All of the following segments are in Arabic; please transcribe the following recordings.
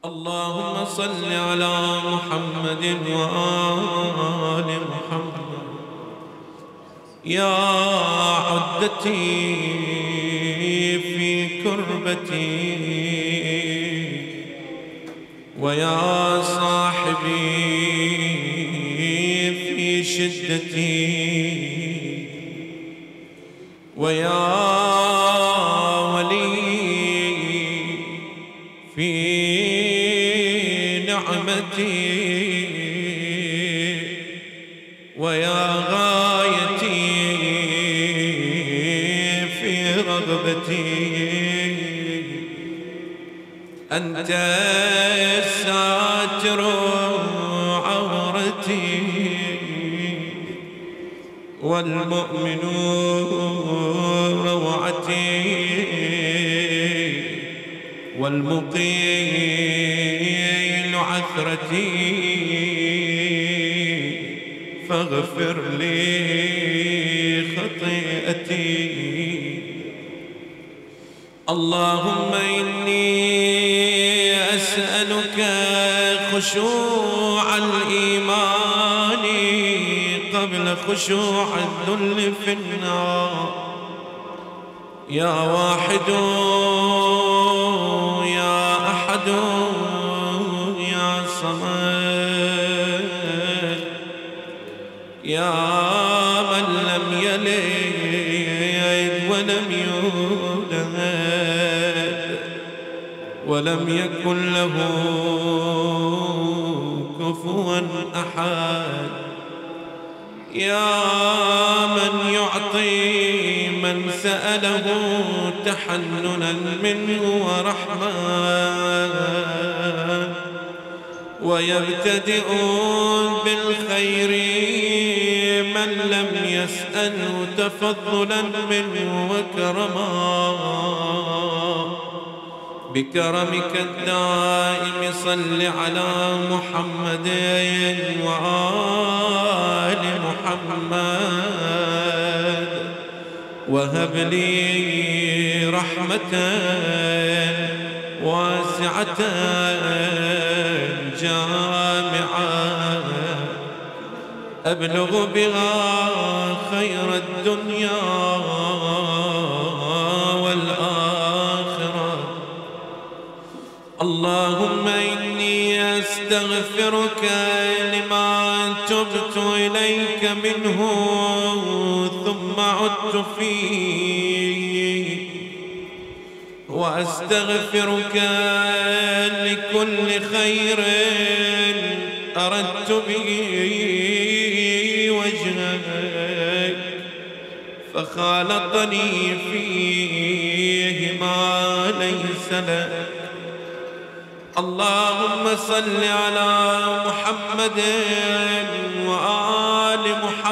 اللهم صل على محمد وآل محمد. يا عدتي في كربتي ويا صاحبي في شدتي ويا ولي في نعمتي ويا غايتي في رغبتي. أنت الساتر عورتي والمؤمن روعتي والمقيل عثرتي، فاغفر لي خطيئتي. اللهم إني أسألك خشوع الإيمان قبل خشوع الذل في النار. يا واحد يا أحد يا صمد، يا من لم يلد ولم يولد ولم يكن له كفوا أحد. يا من يعطي من سأله تحننا منه ورحمة، ويبتدئ بالخير من لم يسأله تفضلا منه وكرما. بكرمك الدائم صل على محمد وآل محمد، وهب لي رحمة واسعة جامعة أبلغ بها خير الدنيا والآخرة. اللهم إني أستغفرك لما تبت إليك منه ثم عدت فيه، وأستغفرك لكل خير أردت به وجهك فخالطني فيه ما ليس لك. اللهم صل على محمد وآل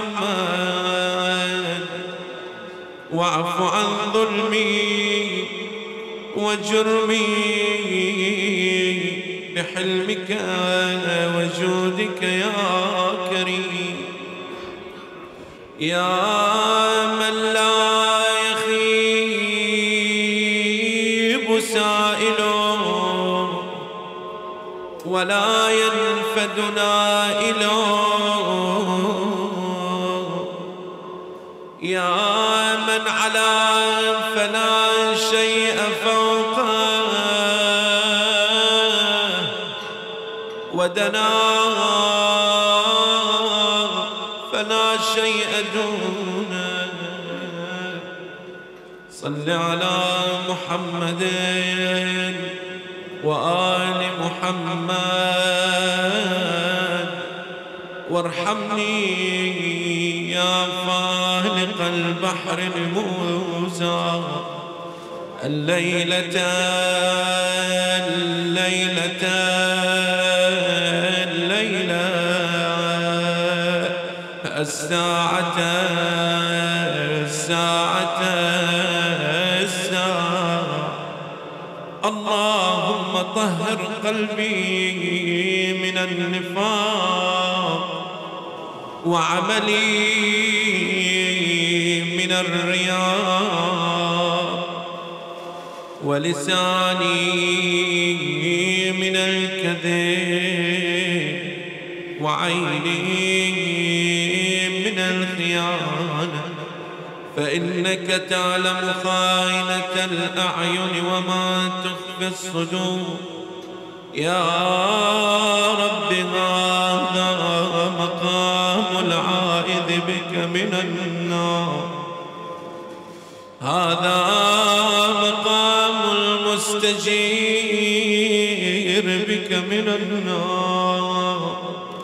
محمد، واعف عن ظلمي وجرمي بحلمك وجودك يا كريم. يا من لا يخيب سائله ولا ينفد نائله، يا من علا فلا شيء فوقه ودنا فلا شيء دونه. صل على محمد وآل محمد، وارحمني يا فالق البحر الموسى الليلة الساعة اللهم طهر قلبي من النفاق وعملي من الرياء ولساني من الكذب وعيني من الخيانة، فإنك تعلم خائنة الأعين وما تخفي الصدور. يا رب هذا مقام العائذ بك من النار، هذا مقام المستجير بك من النار،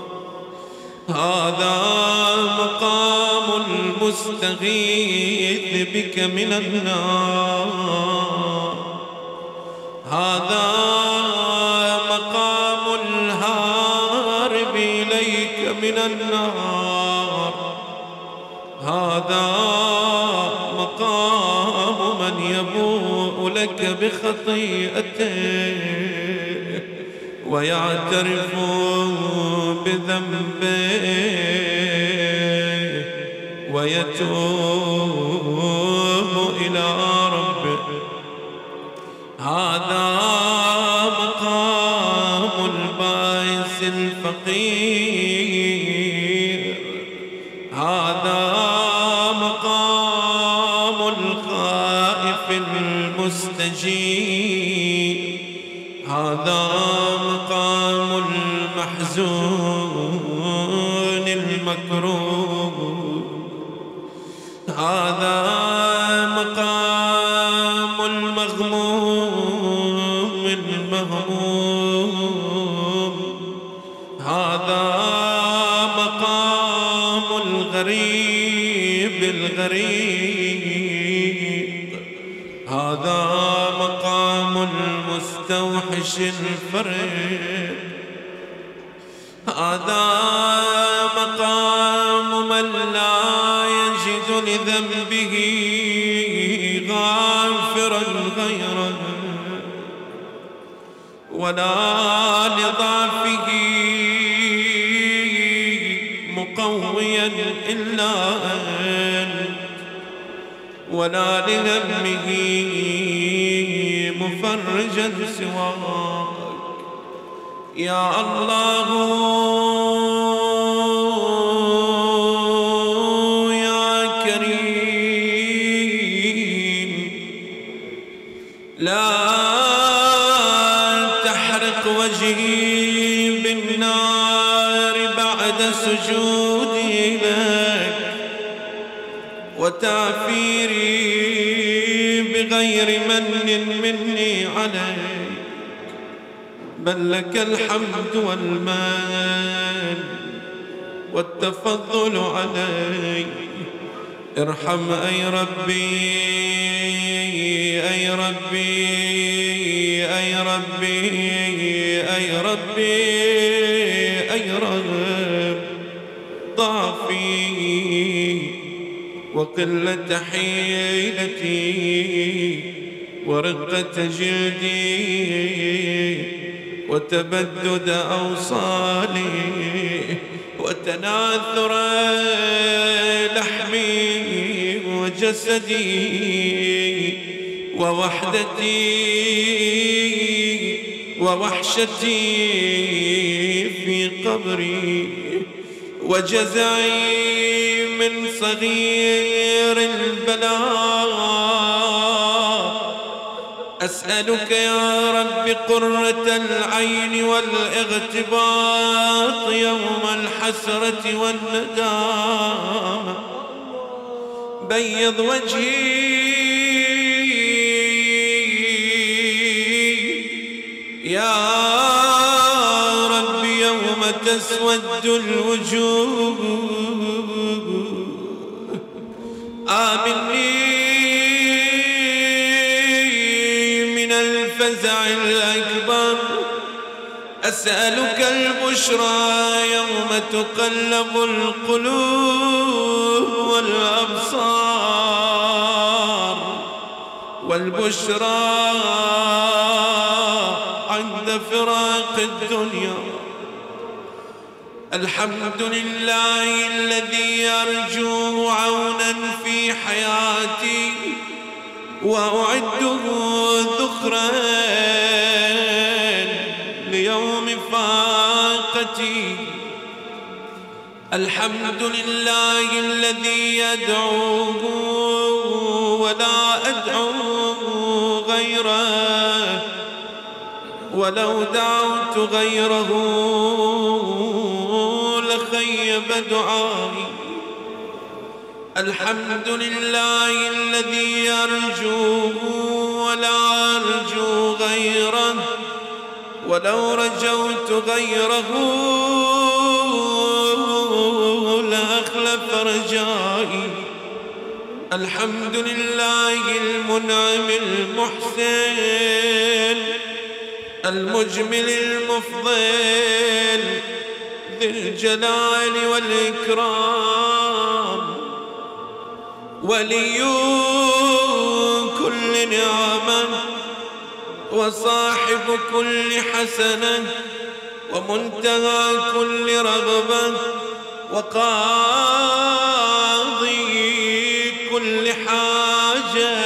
هذا مقام المستغيث بك من النار، هذا مقام الهارب إليك من النار، هذا مقام من يبوء لك بخطيئته ويعترف بذنبه ويتوب إلى ربه، هذا مقام البائس الفقير، هذا مقام الخائف المستجيب، هذا مقام المحزون المكروب، هذا مقام المغموم المهموم، هذا مقام الغريب الغريب، هذا مقام المستوحش الفرد، هذا مقام من لا يجد لذنبه غافرا غيره ولا لضعفه مقويا إلا أنت، ولا لهمه مفرجا سواك. يا الله يا كريم، لا تحرق وجهي بالنار بعد سجودي لك وتعفيري بغير من مني عليك، بل لك الحمد والمن والتفضل علي. ارحم أي ربي أي ربي أي ربي أي ربي أي رب ضعفي وقلة حيلتي ورقة جلدي وتبدد أوصالي وتناثر لحمي وجسدي ووحدتي ووحشتي في قبري وجزعي من صغير البلاء. أسألك يا رب قرة العين والاغتباط يوم الحسرة والندامة. بيض وجهي يا رب يوم تسود الوجوه. آمني من الفزع الأكبر. أسألك البشرى يوم تقلب القلوب والأبصار، والبشرى عند فراق الدنيا. الحمد لله الذي أرجوه عونا في حياتي وأعده ذخرا ليوم فاقتي. الحمد لله الذي يدعوه ولا أدعو غيره، ولو دعوت غيره لخيب دعائي. الحمد لله الذي أرجوه ولا أرجو غيره، ولو رجوت غيره لأخلف رجائي. الحمد لله المنعم المحسن المجمل المفضل ذي الجلال والإكرام، ولي كل نعمة وصاحب كل حسنة ومنتهى كل رغبة وقاضي كل حاجة.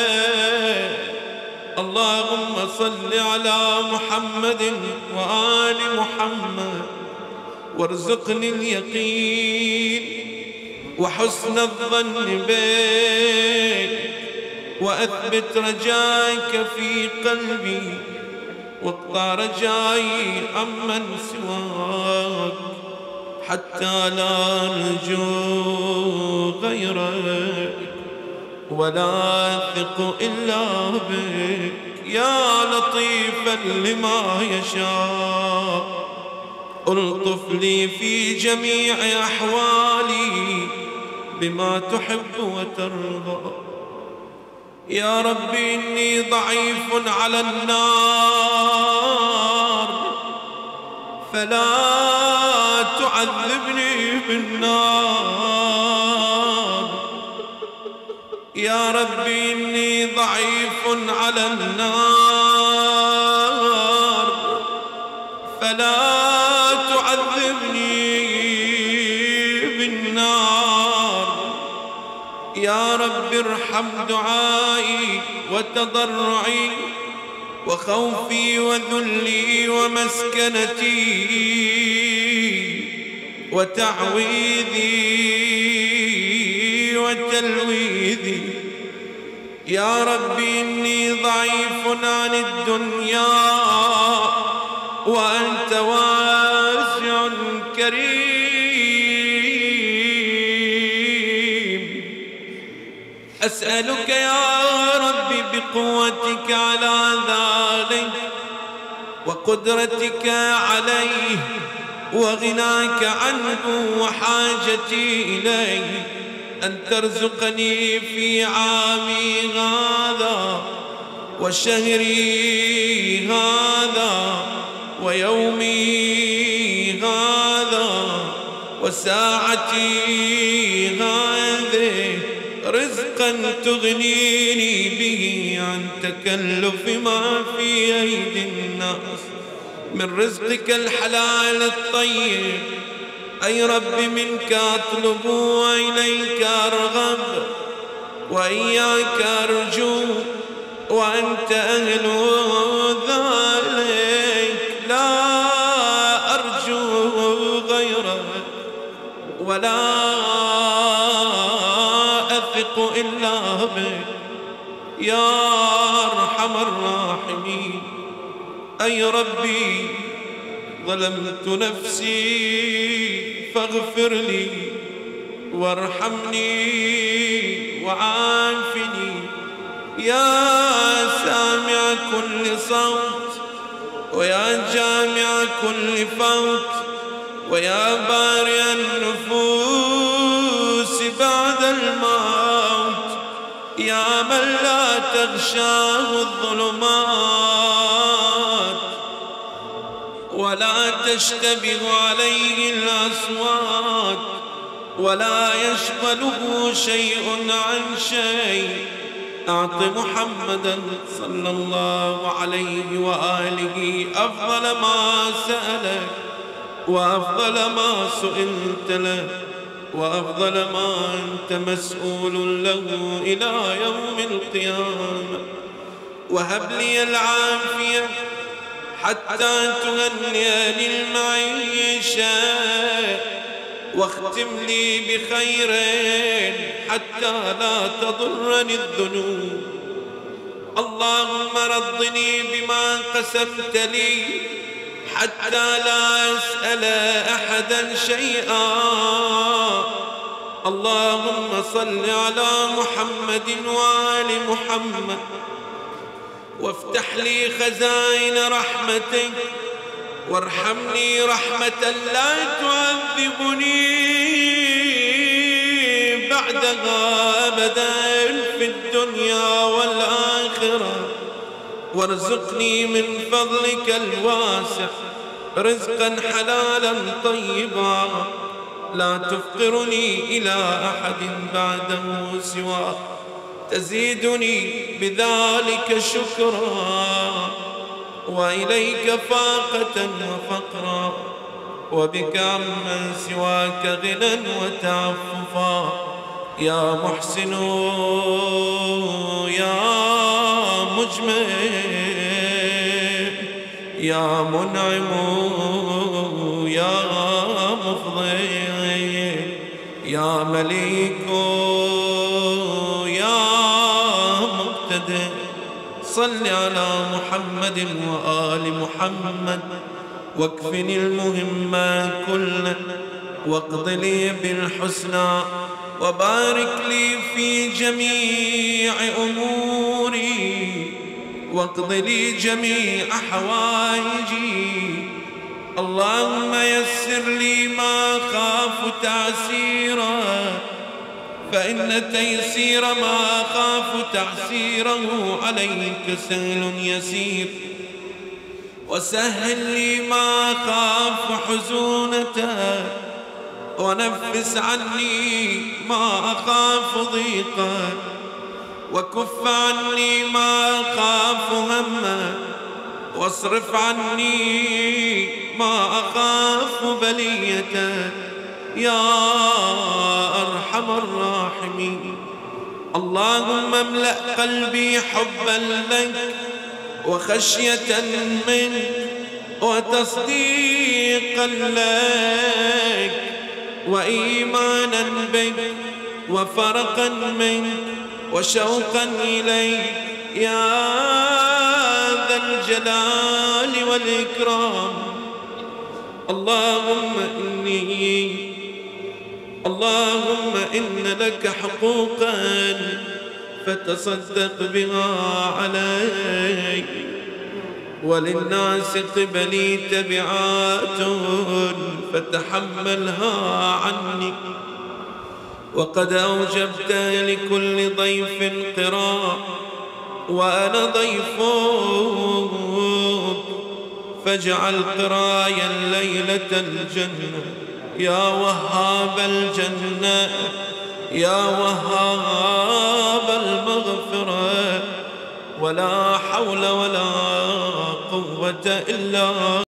اللهم صل على محمد وآل محمد وارزقني اليقين وحسن الظن بك، وأثبت رجائك في قلبي، واقطع رجائي عمن سواك، حتى لا أرجو غيرك ولا أثق إلا بك. يا لطيفا لما يشاء ألطف لي في جميع أحوالي بما تحب وترضى. يا رب إني ضعيف على النار فلا تعذبني بالنار. يا رب إني ضعيف على النار فلا تعذبني بالنار. يا رب ارحم دعائي وتضرعي وخوفي وذلي ومسكنتي وتعويذي وتلويذي. يا رب إني ضعيف عن الدنيا وأنت واسع كريم. أسألك يا رب بقوتك على ذلك وقدرتك عليه وغناك عنه وحاجتي إليه أن ترزقني في عامي هذا وشهري هذا ويومي هذا وساعتي هذه رزقا تغنيني به عن تكلف ما في أيدي الناس من رزقك الحلال الطيب. أي رب منك أطلب وإليك أرغب وإياك أرجو وأنت أهل ذلك. لا أرجو غيرك ولا أثق إلا بك يا أرحم الراحمين. أي ربي ظلمت نفسي فاغفر لي وارحمني وعافني. يا سامع كل صوت ويا جامع كل فوت ويا بارئ النفوس بعد الموت، يا من لا تغشاه الظلمات ولا تشتبه عليه الأصوات ولا يشغله شيء عن شيء. أعط محمدا صلى الله عليه وآله أفضل ما سألك وأفضل ما سئلت له وأفضل ما أنت مسؤول له إلى يوم القيامة. وهب لي العافية حتى تهنئني المعيشة، واختم لي بخير حتى لا تضرني الذنوب. اللهم رضني بما قسمت لي حتى لا أسأل أحدا شيئا. اللهم صل على محمد وآل محمد، وافتح لي خزائن رحمتك، وارحمني رحمة لا تعذبني بعدها أبدا في الدنيا والآخرة. وارزقني من فضلك الواسع رزقا حلالا طيبا لا تفقرني إلى أحد بعده سواك، تزيدني بذلك شكرا، وإليك فاقة وفقرا، وبك عمن سواك غنى وتعففا. يا محسن يا مجمل يا منعم يا مفضل يا مليك يا مقتدر. صل على محمد وآل محمد، واكفني المهم كله، واقض لي بالحسنى، وبارك لي في جميع أموري، واقض لي جميع حوائجي. اللهم يسر لي ما خاف تعسيرا، فإن تيسير ما خاف تعسيره عليك سهل يسير، وسهل لي ما خاف حزونته، ونفس عني ما أخاف ضيقا، وكف عني ما أخاف همه، واصرف عني ما أخاف بليته يا أرحم الراحمين. اللهم املأ قلبي حبا لك وخشية منك وتصديقا لك وإيمانا بك وفرقا منك وشوقا إليك يا ذا الجلال والإكرام. اللهم إن لك حقوقا فتصدق بها علي، وللناس قبلي تبعات فتحملها عني، وقد أوجبت لكل ضيف قراء وأنا ضيفك، فاجعل قرايا الليلة الجنة يا وهاب الجنة يا وهاب المغفرة، ولا حول ولا قوة إلا